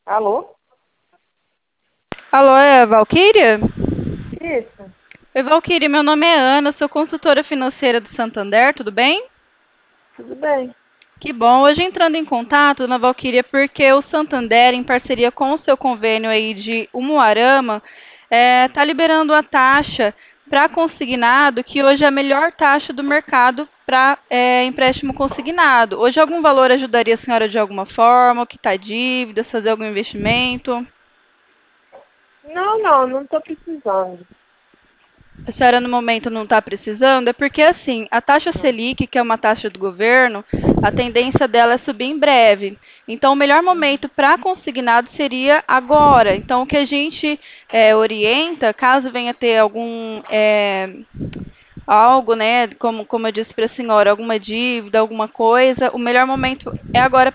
Alô? Alô, é a Valquíria? Isso, Oi, Valquíria, meu nome é Ana, sou consultora financeira do Santander, tudo bem? tudo bem. Que bom. Hoje entrando em contato, dona Valquíria, porque o Santander, em parceria com o seu convênio aí de Umuarama, está liberando a taxa para consignado, que hoje é a melhor taxa do mercado para empréstimo consignado. Hoje algum valor ajudaria a senhora de alguma forma, quitar dívidas, fazer algum investimento? Não estou precisando. A senhora no momento não está precisando, é porque assim, a taxa Hum, Selic, que é uma taxa do governo, a tendência dela é subir em breve. Então, o melhor momento para consignado seria agora. Então, o que a gente orienta, caso venha ter algo, né, como eu disse para a senhora, alguma dívida, alguma coisa, o melhor momento é agora